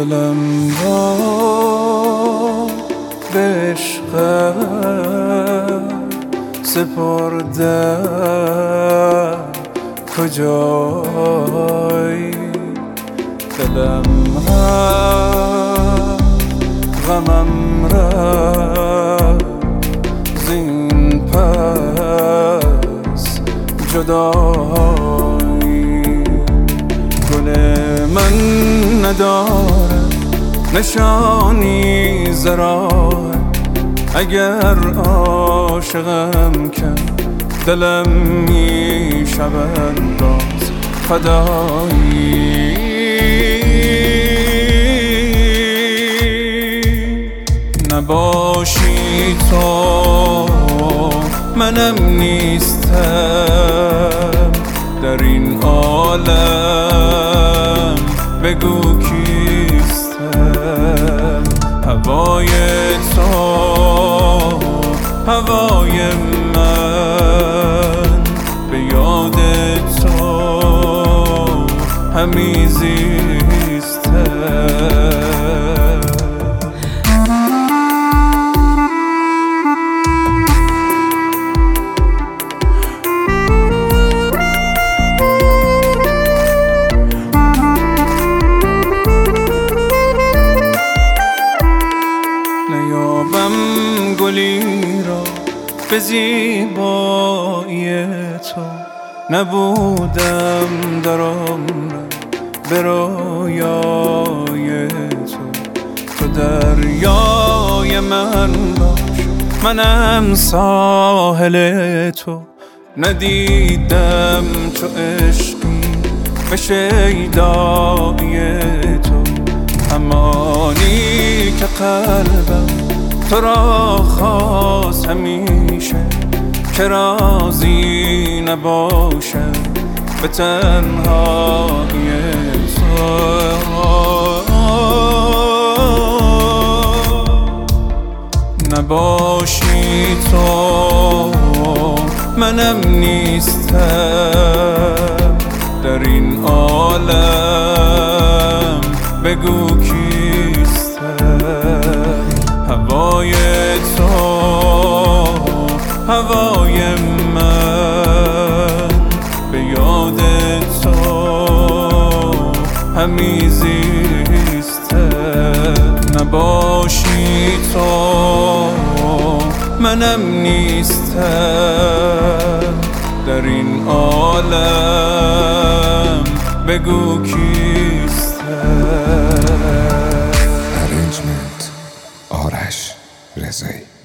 دلم را به عشقت سپردم، کجایی؟ دلم رفت، غمم رفت، زین پس جدایی. گل من ندارد نشانی ز راه، اگر عاشقم کرد دلم می شود باز فدایی. نباشی تو منم نیستم، در این عالم بگو کیستم. هوای تو هوای من، به یاد تو همی زیستم. نیابم گلی را به زیبایی تو، نبودم در عمرم به رویای تو. تو دریای من باش، منم ساحل تو. ندیدم چو عشقی به شیدای تو، همانی که قلبم تو را خواست همیشه، که راضی نباشم به تنهایی تو. نباشی تو منم نیستم، در این عالم بگو کیستم. هوای تو هوای من، به یاد تو همی زیستم. نباشی تو منم نیستم، در این عالم بگو کیستم. Arrangement آرش رضایی.